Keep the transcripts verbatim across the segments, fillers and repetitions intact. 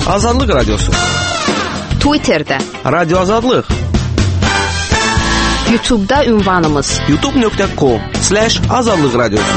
Azadlıq Radyosu. Twitter'da Radyo Azadlıq. YouTube'da ünvanımız youtube nöqtə com slash azadlıq radyosu.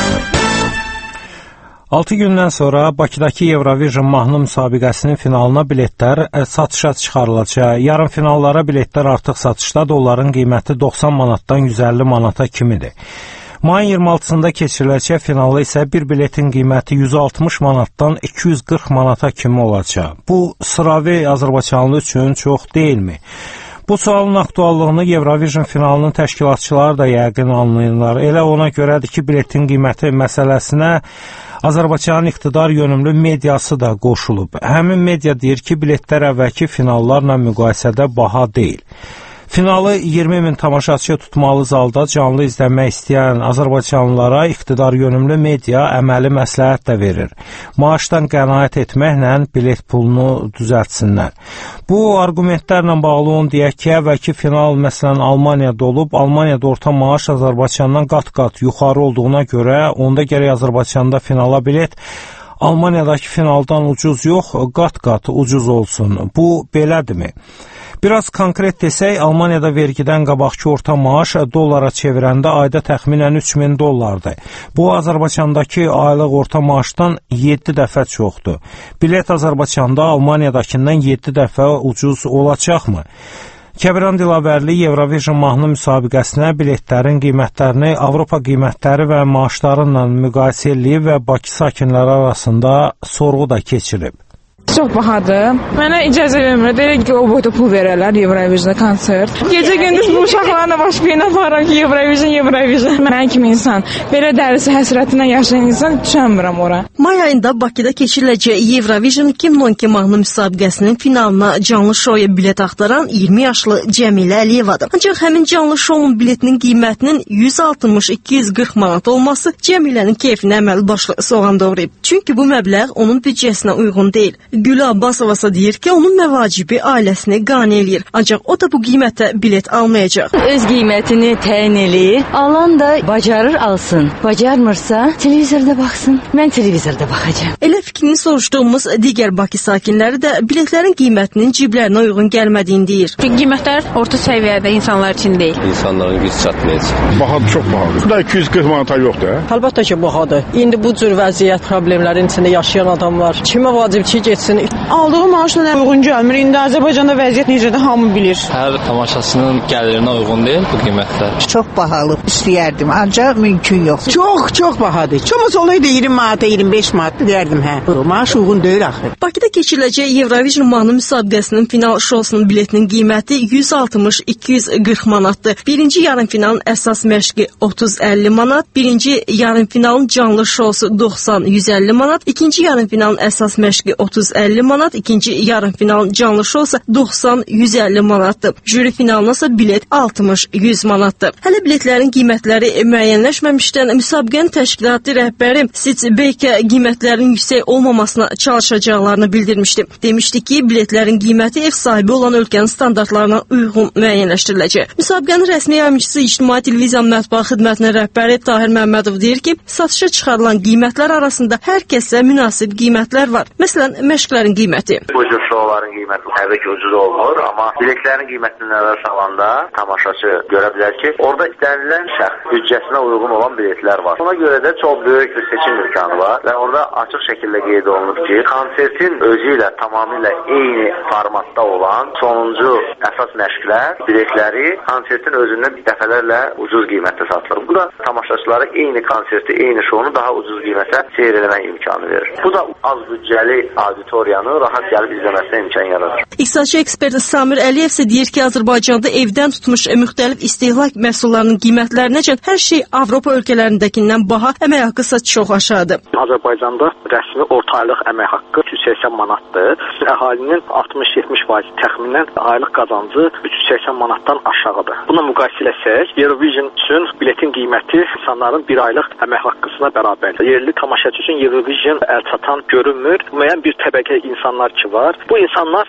altı gündən sonra Bakıdakı Eurovision mahnı müsabiqəsinin finalına biletlər satışa çıxarılacaq. Yarım finallara biletlər artıq satışdadır. Onların qiyməti doxsan manatdan yüz əlli manata kimidir. Mayın iyirmi altısında keçiriləcək finalı isə bir biletin qiyməti yüz altmış manatdan iki yüz qırx manata kimi olacaq. Bu, sıravi Azərbaycanlı üçün çox deyilmi? Bu sualın aktuallığını Eurovision finalının təşkilatçıları da yəqin anlayırlar. Elə ona görədir ki, biletin qiyməti məsələsinə Azərbaycanın iqtidar yönümlü mediası da qoşulub. Həmin media deyir ki, biletlər əvvəlki finallarla müqayisədə baha deyil. Finalı iyirmi min tamaşaçı tutmalı zalda canlı izləmək istəyən Azərbaycanlılara iqtidar yönümlü media əməli məsləhət də verir. Maaşdan qənaət etməklə bilet pulunu düzəltsinlər. Bu argumentlərlə bağlı onu deyək ki, əvvəlki final məsələn Almaniyada olub, Almaniyada orta maaş Azərbaycandan qat-qat yuxarı olduğuna görə onda gərək Azərbaycanda finala bilet Almaniyadakı finaldan ucuz yox, qat-qat ucuz olsun. Bu belədirmi? Biraz konkret desək, Almaniyada vergidən qabaqki orta maaş dollara çevirəndə ayda təxminən üç min dollardır. Bu, Azərbaycandakı aylıq orta maaşdan yeddi dəfə çoxdur. Bilet Azərbaycanda Almaniyadakindən yeddi dəfə ucuz olacaqmı? Kəbiran Dilavərli Eurovision mahnı müsabiqəsinə biletlərin qiymətlərini Avropa qiymətləri və maaşlarıyla müqayisə edib və Bakı sakinləri arasında sorğu da keçirib. Çox bahadır. Mənə icazə vermir. Deyir ki, o boyda pul verərlər Eurovision'a konsert. Gecə gündüz bu uşaqlarla başqa yerə aparıram ki, Eurovision, Eurovision. Mən kimi insan, belə dərisi həsrətindən yaşayan insan düşənmirəm ora. May ayında Bakıda keçiriləcək Eurovision iki min on iki mahnı müsabiqəsinin finalına canlı şouya bilet axtaran iyirmi yaşlı Cəmilə Əliyevadır. Ancaq həmin canlı şounun biletinin qiymətinin yüz altmış iki yüz qırx manat olması Cəmilənin keyfinə əməli başlı soğan doğrayıb. Çünki bu məbləğ onun büdcəsinə uyğun deyil. Gülə Abbasova deyir ki, onun məvacibi ailəsini qane eləyir. Ancaq o da bu qiymətə bilet almayacaq. Öz qiymətini təyin eləyir. Alan da bacarır alsın. Bacarmırsa televizorda baxsın. Mən televizorda baxacağam. Elə fikrini soruşduğumuz digər Bakı sakinləri də biletlərin qiymətinin ciblərinə uyğun gəlmədiyini deyir. Qiymətlər orta səviyyədə insanlar üçün deyil. İnsanların güc çatmayacaq. Bahadır, çox bahadır. Da iki yüz qırx manata yoxdur. Əlbəttə ki, bahadır. İndi bu cür vəziyyət problemlərin içində yaşayan adamlar kimə vacib ki, getsin? Aldığı maaşla uyğun gəlmir. İndi Azərbaycanda vəziyyət necədir, hamı bilir. Hər tamaşaçının gəlirinə uyğun deyil bu qiymətlər. Çox bahalı istəyərdim, ancaq mümkün yox. Çox, çox bahadır. Çoxmuz olaydı iyirmi manata, iyirmi beş manat deyərdim hə. Bu maaş uyğun deyil axı. Bakıda keçiriləcək Eurovision mahnı müsabiqəsinin final şousunun biletinin qiyməti yüz altmış iki yüz qırx manatdır. Birinci yarım finalın əsas məşqi otuz əlli manat, birinci yarım finalın canlı şousu doxsan yüz əlli manat, ikinci yarım finalın əsas məşqi otuz əlli manat, ikinci yarım finalın canlı şousa doxsan yüz əlli manatdır. Jüri finalına isə bilet altmış yüz manatdır. Hələ biletlərin qiymətləri müəyyənləşməmişdən müsabiqənin təşkilatı rəhbəri Sit Beyke qiymətlərin yüksək olmamasına çalışacaqlarını bildirmişdi. Demişdi ki, biletlərin qiyməti ev sahibi olan ölkənin standartlarına uyğun müəyyənləşdiriləcək. Müsabiqənin rəsmi yayımçısı İctimai Televiziyanın mətbuat xidmətinin rəhbəri Tahir Məmmədov deyir ki, satışa çıxarılan qiymətlər arasında hər kəsə münasib qiymətlər var. Məsələn, məşqlərin qiyməti. Bu cür şouların qiyməti təbii ki, ucuz olmur, amma biletlərin qiymətini nəzərə salanda tamaşaçı görə bilər ki, orada istənilən şəxs büdcəsinə uyğun olan biletlər var. Buna görə də çox böyük bir seçim imkanı var və orada açıq şəkildə qeyd olunur ki, konsertin özü ilə tamamilə eyni formatda olan sonuncu əsas məşqlər biletləri konsertin özündən dəfələrlə ucuz qiymətdə satılır. Bu da tamaşaçılara eyni konserti, eyni şounu daha ucuz qiymətə seyr etmək imkanı verir. Bu da az büdcəli auditoriyanı rahat gəlib izləməsinə imkan yaradır. İqtisadçı ekspert Samir Əliyev isə deyir ki, Azərbaycanda evdən tutmuş müxtəlif istehlak məhsullarının qiymətlərinəcən hər şey Avropa ölkələrindekindən baha, əmək haqqı isə çox aşağıdır. Azərbaycanda rəsmi orta aylıq əmək haqqı üç yüz səksən manatdır. Əhalinin altmış yetmiş faiz təxminən aylıq qazancı üç yüz səksən manatdan aşağıdır. Buna müqayisə etsək, Eurovision üçün biletin qiyməti insanların bir aylıq əmək haqqısına bərabərdir. Yerli tamaşaçı üçün Eurovision əl çatan görünmür. Müəyyən bir təbəqə insanlar ki var. Bu insanlar üçün bu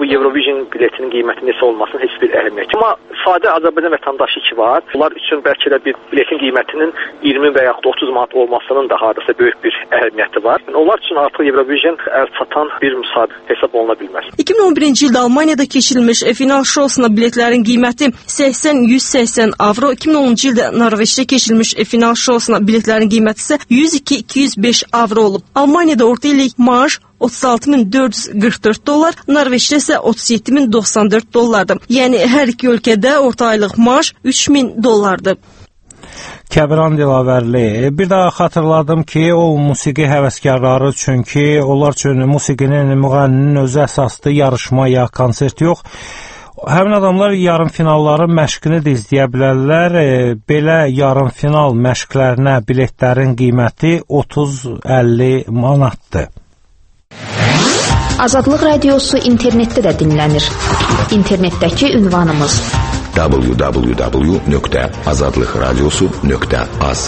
Eurovision biletinin qiymətinin neçə olmasının heç bir əhəmiyyəti. Amma sadə Azərbaycan vətəndaşı ki var, bunlar üçün bəlkə də bir biletin qiymətinin iyirmi və yaxud otuz manat olmasının da hardasa böyük bir əhəmiyyəti var. Onlar üçün artıq Eurovision əl çatan bir müsabiqə hesab oluna bilməz. iki min on birinci ildə Almaniyada keçirilmiş final şousuna biletlərin qiyməti səksən yüz səksən avro, iki min onuncu ildə Norveçdə keçirilmiş final şousuna biletlərin qiyməti isə yüz iki iki yüz beş avro olub. Almaniyada orta illik maaş otuz altı min dörd yüz qırx dörd dollar, Norveçdə isə otuz yeddi min doxsan dörd dollardır. Yəni hər iki ölkədə orta aylıq maaş üç min dollardır. Kəbiran Dilavərli. Bir daha xatırladım ki, o musiqi həvəskarları üçün ki, onlar üçün musiqinin, müğənninin özü əsaslı yarışma ya konsert yox. Həmin adamlar yarım finalların məşqini də izləyə bilərlər. E, belə yarım final məşqlərinə biletlərin qiyməti otuz əlli manatdır. Azadlıq radiosu internetdə də dinlənir. İnternetdəki ünvanımız w w w nöqtə azadlıq radiosu nöqtə az.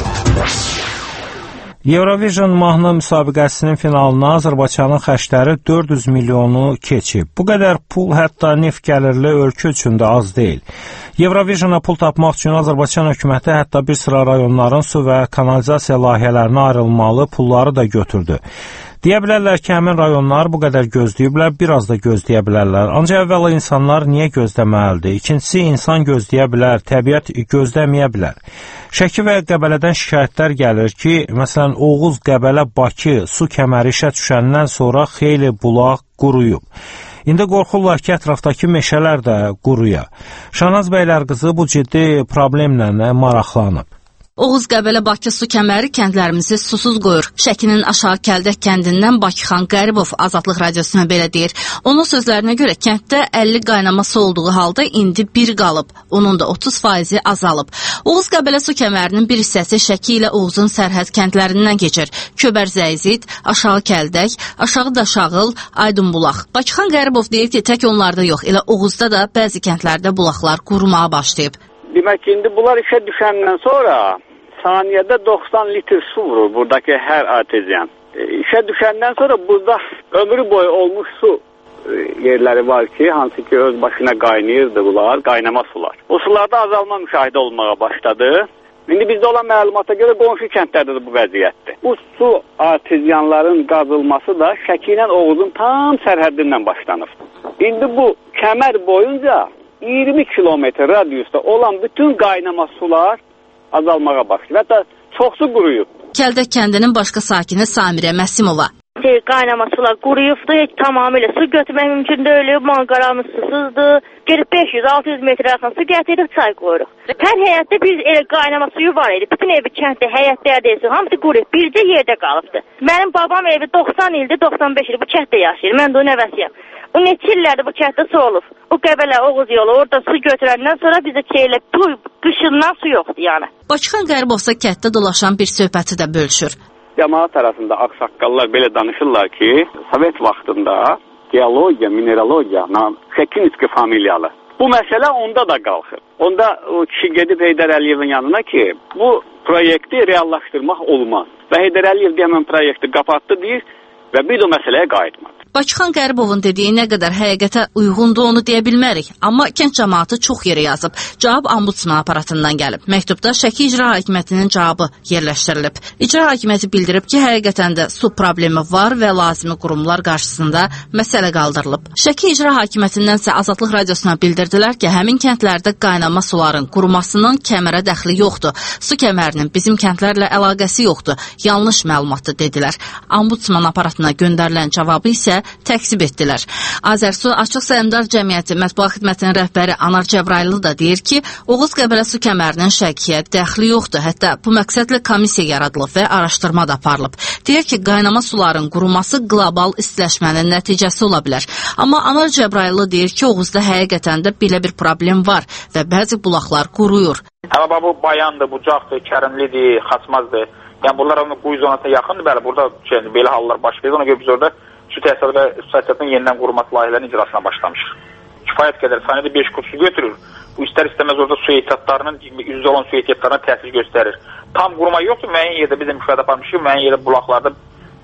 Eurovision mahnı müsabiqəsinin finalına Azərbaycanın xərcləri dörd yüz milyonu keçib. Bu qədər pul hətta neft gəlirli ölkə üçün də az deyil. Eurovisiona pul tapmaq üçün Azərbaycan hökuməti hətta bir sıra rayonların su və kanalizasiya layihələrinə ayrılmalı pulları da götürdü. Deyə bilərlər ki, həmin rayonlar bu qədər gözləyiblər, biraz da gözləyə bilərlər. Ancaq əvvəla insanlar niyə gözləməlidir? İkincisi, insan gözləyə bilər, təbiət gözləməyə bilər. Şəki və Qəbələdən şikayətlər gəlir ki, məsələn, Oğuz, Qəbələ, Bakı su kəməri işə düşəndən sonra xeyli bulaq quruyub. İndi qorxurlar ki, ətrafdakı meşələr də quruya. Şahnaz bəylər qızı bu ciddi problemlə maraqlanıb. Oğuz, Qəbələ, Bakı su kəməri kəndlərimizi susuz qoyur. Şəkinin Aşağı Kəldək kəndindən Bakıxan Qəribov Azadlıq radiosuna belə deyir. Onun sözlərinə görə kənddə əlli qaynaması olduğu halda indi bir qalıb. Onun da otuz faizi azalıb. Oğuz, Qəbələ su kəmərinin bir hissəsi Şəki ilə Oğuzun sərhəd kəndlərindən keçir. Köbər Zəyzid, Aşağı Kəldək, Aşağı Daşağıl, Aydınbulaq. Bakıxan Qəribov deyir ki, tək onlarda yox, elə Oğuzda da bəzi kəndlərdə bulaqlar qurumağa başlayıb. Demək ki, indi bunlar işə düşəndən sonra saniyədə doxsan litr su vurur buradakı hər artezyan. E, işə düşəndən sonra burada ömrü boyu olmuş su e, yerləri var ki, hansı ki öz başına qaynayırdı bunlar, qaynama sular. O sularda azalma müşahidə olmağa başladı. İndi bizdə olan məlumata görə qonşu kəndlərdə də bu vəziyyətdir. Bu su artezyanların qazılması da Şəki ilə Oğuzun tam sərhəddindən başlanır. İndi bu kəmər boyunca iyirmi kilometr radiusda olan bütün qaynama sular azalmağa başlayıb. Hətta çoxsu quruyub. Kəldək kəndinin başqa sakini Samirə Məsimova. Qaynama sular quruyubdur, heç tamamilə su götürmək mümkün deyil, manqaramız susuzdur. Gelib beş yüz altı yüz metr yaxın su gətirib çay qoyuruq. Hər həyətdə bir elə qaynama suyu var idi. Bütün evi kənddə, həyətlərdə, hamısı quruyub, bircə yerdə qalıbdı. Mənim babam evi doxsan ildir, doxsan beş ildir bu kənddə yaşayır. Mən də o nəvəsiyəm. O neçə illərdir bu kənddə su olub. O Qəbələ, Oğuz yolu, orada su götürəndən sonra bizə çeylə, bu qışından su yoxdur yəni. Bakıxan Qəribovsa kənddə dolaşan bir söhbəti də bölüşür. Cəmaət arasında ağsaqqallar belə danışırlar ki, Sovet vaxtında geologiya, mineralogiya, Şəkinski familiyalı. Bu məsələ onda da qalxır. Onda o kişi gedib Heydər Əliyevin yanına ki, bu proyekti reallaşdırmaq olmaz. Və Heydər Əliyev deyəmən proyekti qapatdı deyir və bir də o məsələyə qayıtmadı. Bakıxan Qəribovun dediyi nə qədər həqiqətə uyğundur onu deyə bilmərik, amma kənd cəmaatı çox yerə yazıb. Cavab ombudsman aparatından gəlib. Məktubda Şəki İcra Hakimiyyətinin cavabı yerləşdirilib. İcra Hakimiyyəti bildirib ki, həqiqətən də su problemi var və lazımi qurumlar qarşısında məsələ qaldırılıb. Şəki İcra Hakimiyyətindənsə Azadlıq radiosuna bildirdilər ki, həmin kəndlərdə qaynama suların qurumasının kəmərə dəxli yoxdur. Su kəmərinin bizim kəndlərlə əlaqəsi yoxdur. Yanlış məlumatdır dedilər. Ombudsman aparatına göndərilən cavabı isə təksib etdilər. Azərsu Açıq Səhmdar Cəmiyyəti Mətbuat Xidmətinin rəhbəri Anar Cəbraylı da deyir ki, Oğuz Qəbələ su kəmərinin Şəkiyə dəxli yoxdur. Hətta bu məqsədlə komissiya yaradılıb və araşdırma da aparılıb. Deyir ki, qaynama suların quruması qlobal istiləşmənin nəticəsi ola bilər. Amma Anar Cəbraylı deyir ki, Oğuzda həqiqətən də belə bir problem var və bəzi bulaqlar quruyur. Amma bu bayandır, bucaqdır, kərimlidir, xaçmazdır. Yəni bunlar onun quyu zonasına yaxındır. Bəli, burada şey, belə hallar baş verir. Ona görə biz orada su təsisatı və su təsisatının yenidən qurulması layihələrinin icrasına başlamışıq. Kifayət qədər saniyədə beş kub su götürür. Bu istər istəməz orada su ehtiyatlarının, üzdə olan su ehtiyatlarına təsir göstərir. Tam quruma yoxdur, müəyyən yerdə biz də müşahidə aparmışıq, müəyyən yerdə bulaqlarda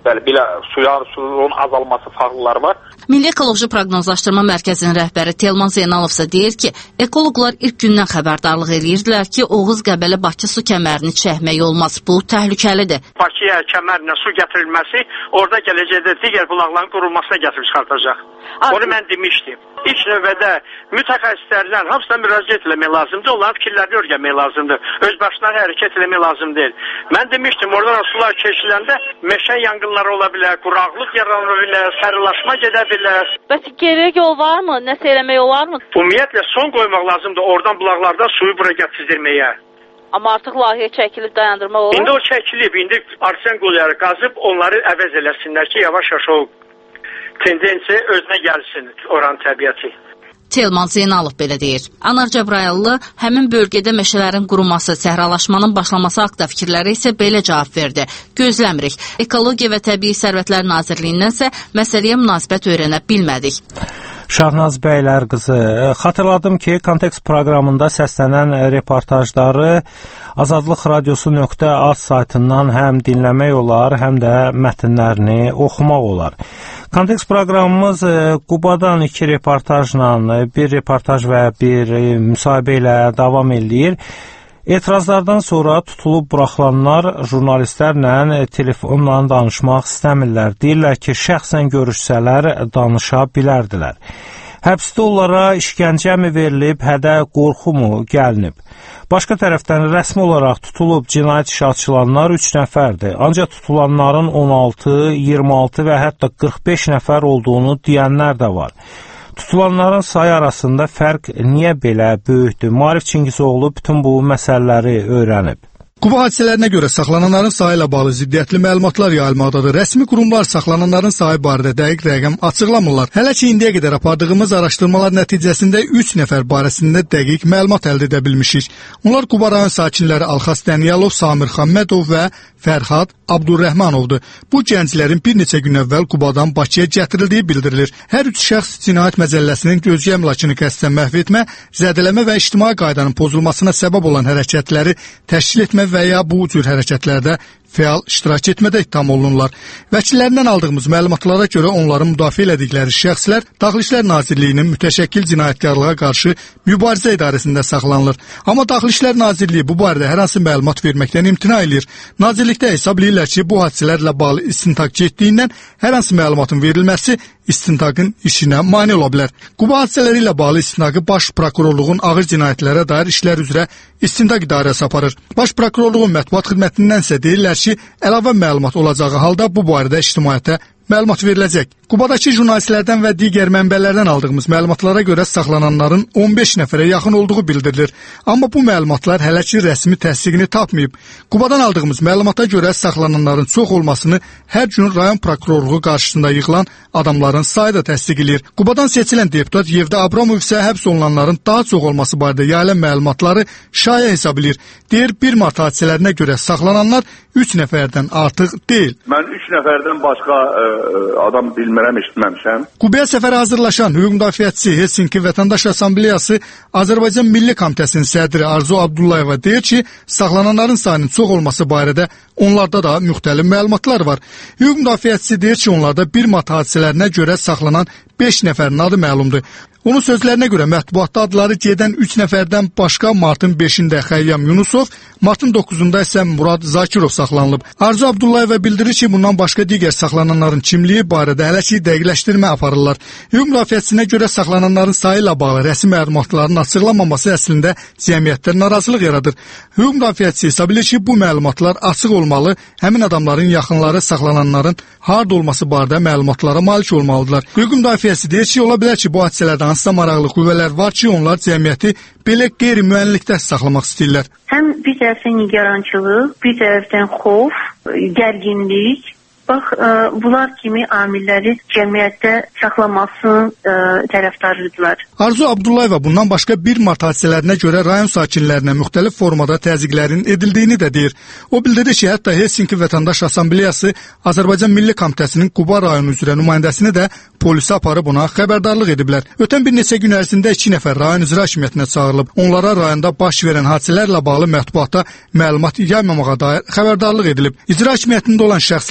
Bəli, belə suya suyun azalması fağlıları var. Milli Ekoloji Proqnozlaşdırma Mərkəzinin rəhbəri Telman Zeynalov isə deyir ki, ekoloqlar ilk gündən xəbərdarlıq edirdilər ki, Oğuz-Qəbələ-Bakı su kəmərini çəkmək olmaz. Bu təhlükəlidir. Bakıya kəmərlə su gətirilməsi orada gələcəkdə digər bulaqların qurulmasına gətirib çıxartacaq. Onu mən demişdim. İlk növbədə mütəxəssislərdən hamısına müraciət etmək lazımdır, onların fikirlərini öyrənmək lazımdır. Öz başına hərəkət etmək lazım deyil. Mən demişdim, oradan sular keçiləndə meşə yanğınları ola bilər, quraqlıq yaranır bilər, sarılaşma gedə bilər. Bəs geri yol varmı? Nəsə eləmək olar mı? Ümumiyyətlə son qoymaq lazımdır oradan bulaqlardan suyu bura gətirdirməyə. Amma artıq layihə çəkilib dayandırmaq olar. İndi o çəkilib, indi arsen qolları qazıb onları əvəz eləsinlər ki, yavaş-yavaş o tendensiya özünə gəlsin oranın təbiəti. Telman Zeynalov belə deyir. Anar Cəbrayıllı həmin bölgədə meşələrin quruması, səhralaşmanın başlaması haqqında fikirləri isə belə cavab verdi. Gözləmirik. Ekologiya və Təbii Sərvətlər Nazirliyindən isə məsələyə münasibət öyrənə bilmədik. Şahnaz Bəylər qızı, xatırladım ki, Kontekst proqramında səslənən reportajları azadlıq radiosu nöqtə az saytından həm dinləmək olar, həm də mətnlərini oxumaq olar. Kontekst proqramımız Qubadan iki reportajla, bir reportaj və bir müsahibə ilə davam edir. Etirazlardan sonra tutulub buraxılanlar jurnalistlərlə telefonla danışmaq istəmirlər. Deyirlər ki, şəxsən görüşsələr danışa bilərdilər. Həbsdə onlara işgəncə mi verilib, hədə qorxu mu gəlinib? Başqa tərəfdən rəsmi olaraq tutulub cinayət işi açılanlar üç nəfərdir. Ancaq tutulanların on altı, iyirmi altı və hətta qırx beş nəfər olduğunu deyənlər də var. Tutulanların sayı arasında fərq niyə belə böyükdür? Maarif Çingizoğlu bütün bu məsələləri öyrənib. Quba hadisələrinə görə saxlananların sayı ilə bağlı ziddiyyətli məlumatlar yayılmaqdadır. Rəsmi qurumlar saxlananların sayı barədə dəqiq rəqəm açıqlamırlar. Hələ ki, indiyə qədər apardığımız araşdırmalar nəticəsində üç nəfər barəsində dəqiq məlumat əldə edə bilmişik. Onlar Quba rayon sakinləri Alxas Dəniyalov, Samir Xammədov və Fərhad Abdurrəhmanovdur. Bu gənclərin bir neçə gün əvvəl Qubadan Bakıya gətirildiyi bildirilir. Hər üç şəxs cinayət məcəlləsinin gözcü əmlakını qəsdən məhv etmə, zədələmə və ictimai qaydanın pozulmasına səbəb olan hərəkətləri təşkil etmə və ya bu cür hərəkətlərdə fəal iştirak etmədə ittiham olunurlar. Vəkillərindən aldığımız məlumatlara görə onların müdafiə elədikləri şəxslər Daxili İşlər Nazirliyinin mütəşəkkil cinayətkarlığa qarşı mübarizə idarəsində saxlanılır. Amma Daxili İşlər Nazirliyi bu barədə hər hansı məlumat verməkdən imtina edir. Nazirlikdə hesablayırlar ki, bu hadisələrlə bağlı istintaq getdiyindən hər hansı məlumatın verilməsi istintaqın işinə mane ola bilər. Quba hadisələri ilə bağlı istintaqı Baş Prokurorluğun ağır cinayətlərə dair işlər üzrə istintaq idarəsi aparır. Baş Prokurorluğun mətbuat xidmətindən isə deyirlər ki, əlavə məlumat olacağı halda bu barədə ictimaiyyətə məlumat veriləcək. Qubadakı jurnalistlərdən və digər mənbələrdən aldığımız məlumatlara görə saxlananların on beş nəfərə yaxın olduğu bildirilir. Amma bu məlumatlar hələ ki rəsmi təsdiqini tapmayıb. Qubadan aldığımız məlumata görə saxlananların çox olmasını hər gün rayon prokurorluğu qarşısında yığılan adamların sayı da təsdiq edir. Qubadan seçilən deputat Yevda Abramov isə həbs olunanların daha çox olması barədə yayılan məlumatları şayə hesab edir. Deyir, bir mart hadisələrinə görə saxlananlar üç nəfərdən artıq deyil. Mən üç nəfərdən başqa ə, adam bilmirəm, eşitməmişəm. Qubaya səfərə hazırlaşan hüquq müdafiəçisi Helsinki Vətəndaş Assambleyası Azərbaycan Milli Komitəsinin sədri Arzu Abdullayeva deyir ki, saxlananların sayının çox olması barədə onlarda da müxtəlif məlumatlar var. Hüquq müdafiəçisi deyir ki, onlarda bir mart hadisələrinə görə saxlanan beş nəfərin adı məlumdur. Onun sözlərinə görə mətbuatda adları gedən üç nəfərdən başqa martın beşində Xəyyam Yunusov, martın doqquzunda isə Murad Zakirov saxlanılıb. Arzu Abdullayeva bildirir ki, bundan başqa digər saxlananların kimliyi barədə hələ ki dəqiqləşdirmə aparırlar. Hüquq müdafiəçisinə görə saxlananların sayı ilə bağlı rəsmi məlumatların açıqlanmaması əslində cəmiyyətdə narazılıq yaradır. Hüquq müdafiəçisi hesab edir ki, bu məlumatlar açıq olmalı, həmin adamların yaxınları saxlananların harda olması barədə məlumatlara malik olmalıdırlar. Hüquq müdafiəçisi deyir ki, ola bilər ki, bu hadisələrdən hansısa maraqlı qüvvələr var ki, onlar cəmiyyəti belə qeyri-müəyyənlikdə saxlamaq istəyirlər. Həm bir tərəfdən nigarançılıq, bir tərəfdən xof, gərginlik, bax, ə, bunlar kimi amilləri cəmiyyətdə saxlamasının ə, tərəfdarıdırlar. Arzu Abdullayeva bundan başqa bir mart hadisələrinə görə rayon sakinlərinə müxtəlif formada təzyiqlərin edildiyini də deyir. O bildirdi ki, hətta Helsinki Vətəndaş Assambleyası Azərbaycan Milli Komitəsinin Quba rayonu üzrə nümayəndəsini də polisə aparıb ona xəbərdarlıq ediblər. Ötən bir neçə gün ərzində iki nəfər rayon icra hakimiyyətinə çağırılıb. Onlara rayonda baş verən hadisələrlə bağlı mətbuatda məlumat yaymamağa dair xəbərdarlıq edilib. İcra hakimiyyətində olan şəxslərin azad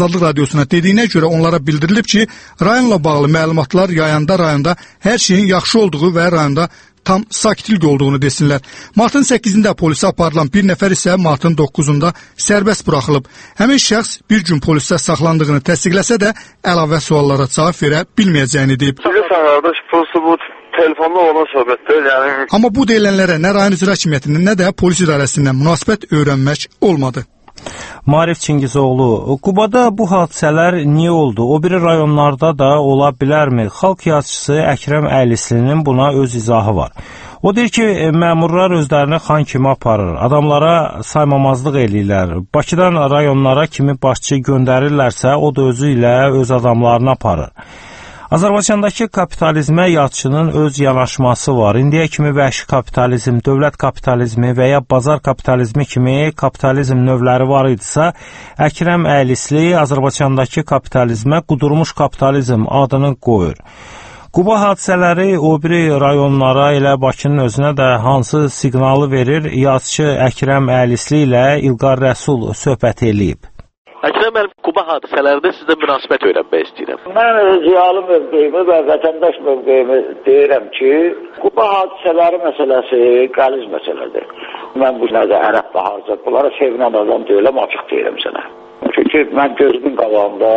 Azadlıq Radiosuna dediyinə görə onlara bildirilib ki, rayonla bağlı məlumatlar yayanda rayonda hər şeyin yaxşı olduğu və rayonda tam sakitlik olduğunu desinlər. Martın səkkizində polisə aparılan bir nəfər isə martın doqquzunda sərbəst buraxılıb. Həmin şəxs bir gün polisdə saxlandığını təsdiqləsə də əlavə suallara cavab verə bilməyəcəyini deyib. Bilirsən qardaş, prosta bu telefonda olan söhbətdir. Yəni... Amma bu deyilənlərə nə rayon icra hakimiyyətinin, nə də polis idarəsindən münasibət öyrənmək olmadı. Marif Çingizoğlu, Qubada bu hadisələr niyə oldu? O biri rayonlarda da ola bilərmi? Xalq yazıçısı Əkrəm Əylislinin buna öz izahı var. O deyir ki, məmurlar özlərini xan kimi aparır, adamlara saymamazlıq eləyirlər. Bakıdan rayonlara kimi başçı göndərirlərsə, o da özü ilə öz adamlarını aparır. Azərbaycandakı kapitalizmə yazıçının öz yanaşması var. İndiyə kimi vəhşi kapitalizm, dövlət kapitalizmi və ya bazar kapitalizmi kimi kapitalizm növləri var idisə, Əkrəm Əylisli Azərbaycandakı kapitalizmə qudurmuş kapitalizm adını qoyur. Quba hadisələri o biri rayonlara, elə Bakının özünə də hansı siqnalı verir? Yazıçı Əkrəm Əylisli ilə İlqar Rəsul söhbət eləyib. Əkrəm müəllim, Quba hadisələrində sizdən münasibət öyrənmək istəyirəm. Mən ziyalı mövqeyimi və vətəndaş mövqeyimi deyirəm ki, Quba hadisələri məsələsi qəliz məsələdir. Mən bu nədə ərəb baharcaq, bunlara sevinən adam deyiləm, açıq deyirəm sənə. Çünki mən gözümün qabağında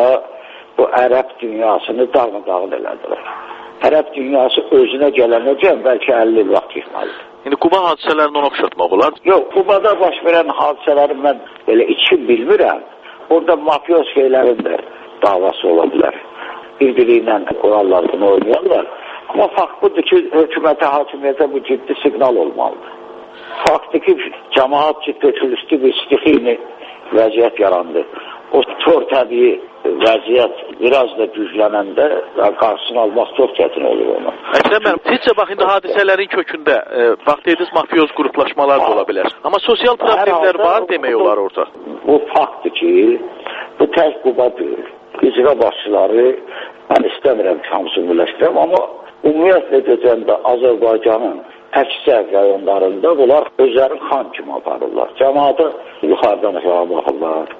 bu ərəb dünyasını dağın-dağın elədilər. Ərəb dünyası özünə gələnəcək, bəlkə əlli il vaxt getməlidir. Yəni, Quba hadisələrini ona oxşatmaq olar? Yox, Qubada baş verən hadisələri mən belə için bilmirəm. Orada mafiyos şeylərin də davası ola bilər. Bir-biri ilə kurallarını oynayanlar. Amma fakt budur ki, hökumətə, hakimiyyətə bu ciddi siqnal olmalıdır. Faktı ki, cəmaat ciddi türüstü bir stixini vəziyyət yarandı. O tor təbii vəziyyət biraz da güclənəndə qarşısını almaq çox çətin olur onu. Əkrəm müəllim, sizcə bax, indi hadisələrin kökündə e, vaxt dediniz mafioz qruplaşmalar da ola bilər. Amma sosial problemlər var demək olar orada. Bu faktdır ki, bu tək Quba deyil. İcra başçıları, mən istəmirəm ki, hamısını birləşdirəm, amma ümumiyyətlə deyəndə Azərbaycanın əksər rayonlarında bunlar özlərini xan kimi aparırlar. Cəmaatı yuxarıdan aşağı baxırlar.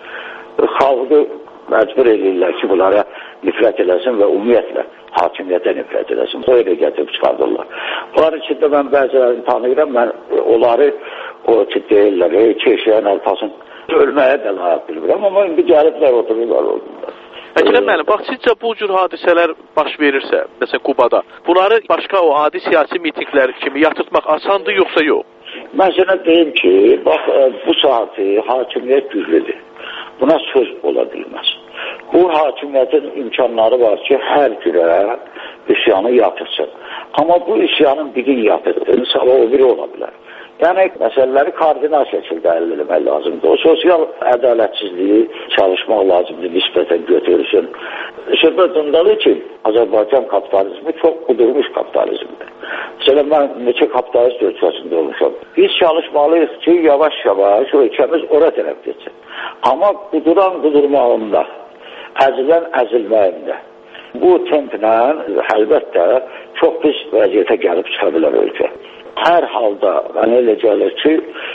Xalqı məcbur edirlər ki, bunlara nifrət eləsin və ümumiyyətlə hakimiyyətə nifrət eləsin. O elə gətirib çıxardırlar. Bunların içində mən bəzilərini tanıyıram, mən onları o ki deyirlər, ey keşiyən əlpasın ölməyə də layiq bilmirəm, amma indi gəliblər, otururlar orada. Əkrəm müəllim, bax, sizcə bu cür hadisələr baş verirsə, məsələn Qubada, bunları başqa o adi siyasi mitinglər kimi yatırtmaq asandır, yoxsa yox? Mən sənə deyim ki, bax, bu saati hakimiyyət güclüdür. Buna söz ola bilməz. Bu hakimiyyətin imkanları var ki, hər cürə üsyanı yatırsın. Amma bu üsyanın bir gün yatırdığını sabah o biri ola bilər. Yəni, məsələləri koordinal şəkildə əldə eləmək lazımdır. O sosial ədalətsizliyi çalışmaq lazımdır, nisbətən götürürsün. Söhbət ondadır ki, Azərbaycan kapitalizmi çox qudurmuş kapitalizmdir. Məsələn, mən neçə kapitalist ölkəsində olmuşam. Biz çalışmalıyıq ki, yavaş-yavaş ölkəmiz ora tərəf geçsin. Amma quduran qudurmağında, əzilən əzilməyində. Bu templə əlbəttə çox pis vəziyyətə gəlib çıxa bilər ölkə. Hər halda mənə elə gəlir ki,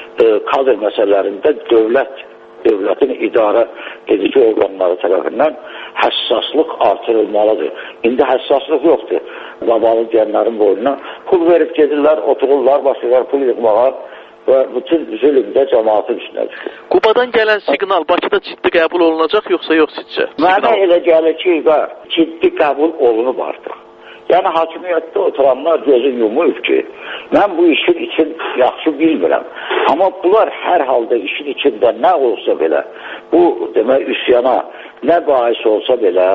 kadr məsələlərində dövlət, dövlətin idarə edici orqanları tərəfindən həssaslıq artırılmalıdır. İndi həssaslıq yoxdur. Babalı deyənlərin boynuna pul verib gedirlər, otururlar, başlayırlar pul yığmağa və bütün zülüm də cəmaatın üstünə düşür. Qubadan gələn siqnal Bakıda ciddi qəbul olunacaq, yoxsa yox sizcə? Mənə elə gəlir ki, ciddi qəbul olunub artıq. Yəni, hakimiyyətdə oturanlar gözün yumuyub ki, mən bu işin için yaxşı bilmirəm. Amma bunlar hər halda işin içində nə olsa belə, bu demək üsyana nə bahis olsa belə,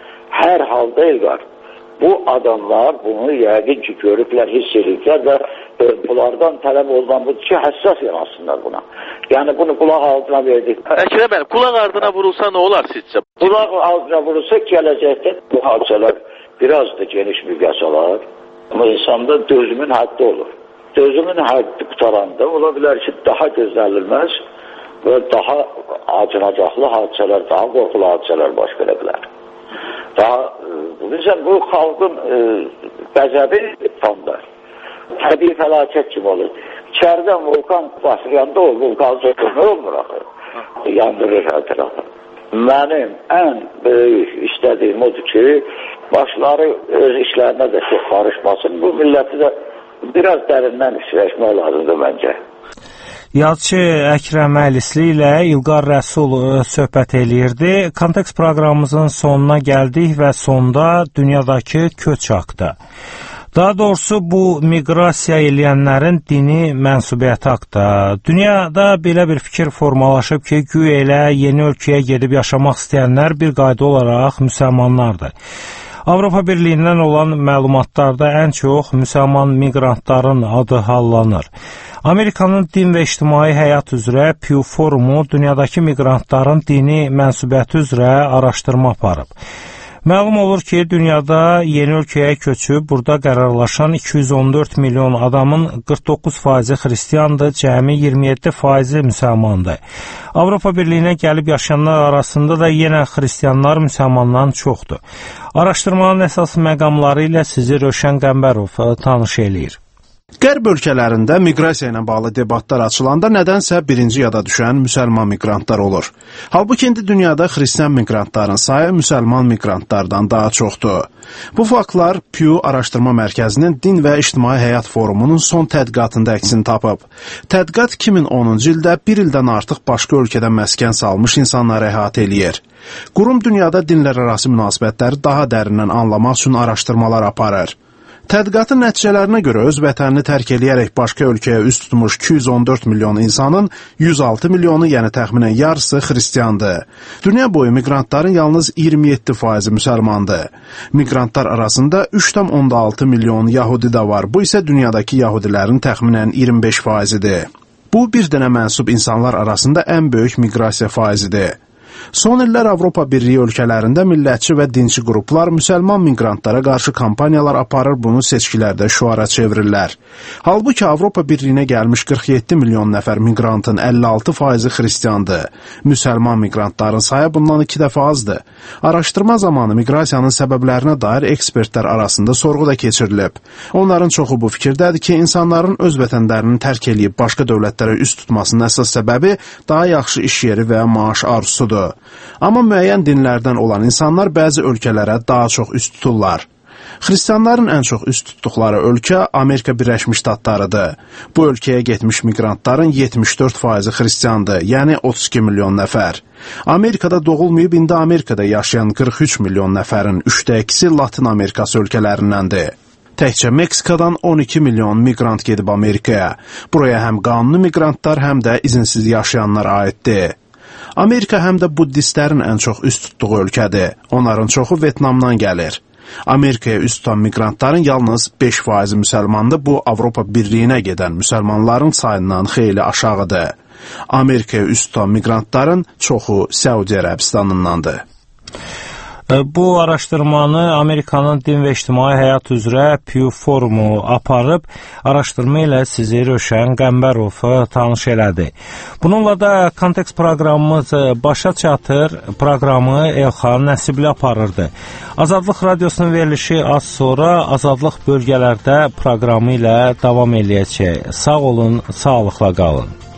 hər halda elqar. Bu adamlar bunu yəqin ki, görüblər, hiss ediblər və bunlardan tələb olunan budur ki, həssas yanaşsınlar buna. Yəni, bunu qulaq altına verdik. Əkrəm müəllim, qulaq ardına vurulsa nə olar sizcə? Qulaq altına vurulsa gələcəkdə bu hadisələr biraz da geniş müqəs alar, amma insanda dözümün həddi olur. Dözümün həddi qutaranda ola bilər ki, daha gözlənilməz və daha acınacaqlı hadisələr, daha qorxulu hadisələr baş verə bilər. Daha, bilirsən, bu xalqın e, qəzəbi tamdır. Təbii fəlakət kimi olur. İçəridən vulkan başlayanda o vulkan sökülmə olmur axı. Yandırır hər tərəfə. mənim ən böyük istədiyim odur ki, başları öz işlərinə də çox qarışmasın. Bu milləti də biraz dərindən işləşmək lazımdır məncə. Yazıcı Əkrəm Əlisli ilə İlqar Rəsul söhbət eləyirdi. Kontekst proqramımızın sonuna gəldik və sonda dünyadakı köç haqqında. Daha doğrusu bu miqrasiya eləyənlərin dini mənsubiyyəti haqqında. Dünyada belə bir fikir formalaşıb ki, güya elə yeni ölkəyə gedib yaşamaq istəyənlər bir qayda olaraq müsəlmanlardır. Avropa Birliyindən olan məlumatlarda ən çox müsəlman miqrantların adı hallanır. Amerikanın din və ictimai həyat üzrə Pew Forumu dünyadakı miqrantların dini mənsubiyyəti üzrə araşdırma aparıb. Məlum olur ki, dünyada yeni ölkəyə köçüb burada qərarlaşan iki yüz on dörd milyon adamın qırx doqquz faizi xristiandır, cəmi iyirmi yeddi faizi müsəlmandır. Avropa Birliyinə gəlib yaşayanlar arasında da yenə xristianlar müsəlmandan çoxdur. Araşdırmanın əsas məqamları ilə sizi Rövşən Qəmbərov tanış eləyir. Qərb ölkələrində miqrasiya ilə bağlı debatlar açılanda nədənsə birinci yada düşən müsəlman miqrantlar olur. Halbuki indi dünyada xristian miqrantların sayı müsəlman miqrantlardan daha çoxdur. Bu faktlar Pew Araşdırma Mərkəzinin Din və İctimai Həyat Forumunun son tədqiqatında əksini tapıb. Tədqiqat iki min onuncu ildə bir ildən artıq başqa ölkədə məskən salmış insanları əhatə eləyir. Qurum dünyada dinlərarası münasibətləri daha dərindən anlamaq üçün araşdırmalar aparır. Tədqiqatın nəticələrinə görə öz vətənini tərk eləyərək başqa ölkəyə üst tutmuş iki yüz on dörd milyon insanın yüz altı milyonu, yəni təxminən yarısı xristiandır. Dünya boyu miqrantların yalnız iyirmi yeddi faizi müsəlmandır. Miqrantlar arasında üç tam onda altı milyon yahudi də var. Bu isə dünyadakı yahudilərin təxminən iyirmi beş faizidir. Bu, bir dənə mənsub insanlar arasında ən böyük miqrasiya faizidir. Son illər Avropa Birliyi ölkələrində millətçi və dinçi qruplar müsəlman miqrantlara qarşı kampaniyalar aparır, bunu seçkilərdə şüara çevirirlər. Halbuki Avropa Birliyinə gəlmiş qırx yeddi milyon nəfər miqrantın əlli altı faizi xristiandır. Müsəlman miqrantların sayı bundan iki dəfə azdır. Araşdırma zamanı miqrasiyanın səbəblərinə dair ekspertlər arasında sorğu da keçirilib. Onların çoxu bu fikirdədir ki, insanların öz vətənlərini tərk eləyib başqa dövlətlərə üst tutmasının əsas səbəbi daha yaxşı iş yeri və maaş arzusudur. Amma müəyyən dinlərdən olan insanlar bəzi ölkələrə daha çox üst tuturlar. Xristianların ən çox üst tutduqları ölkə Amerika Birləşmiş Ştatlarıdır. Bu ölkəyə getmiş miqrantların yetmiş dörd faizi xristiandır, yəni otuz iki milyon nəfər. Amerikada doğulmayıb indi Amerikada yaşayan qırx üç milyon nəfərin üçdə ikisi Latin Amerikası ölkələrindəndir. Təkcə Meksikadan on iki milyon miqrant gedib Amerikaya. Buraya həm qanuni miqrantlar, həm də izinsiz yaşayanlar aiddir. Amerika həm də buddistlərin ən çox üst tutduğu ölkədir. Onların çoxu Vyetnamdan gəlir. Amerikaya üst tutan miqrantların yalnız beş faizi müsəlmandır. Bu, Avropa Birliyinə gedən müsəlmanların sayından xeyli aşağıdır. Amerikaya üst tutan miqrantların çoxu Səudi Ərəbistanındandır. Bu araşdırmanı Amerikanın Din və İctimai Həyat üzrə Pew Forumu aparıb, araşdırma ilə sizi Rövşən Qəmbərov tanış elədi. Bununla da Kontekst proqramımız başa çatır, proqramı Elxan Nəsibli aparırdı. Azadlıq Radiosunun verilişi az sonra Azadlıq bölgələrdə proqramı ilə davam eləyəcək. Sağ olun, sağlıqla qalın.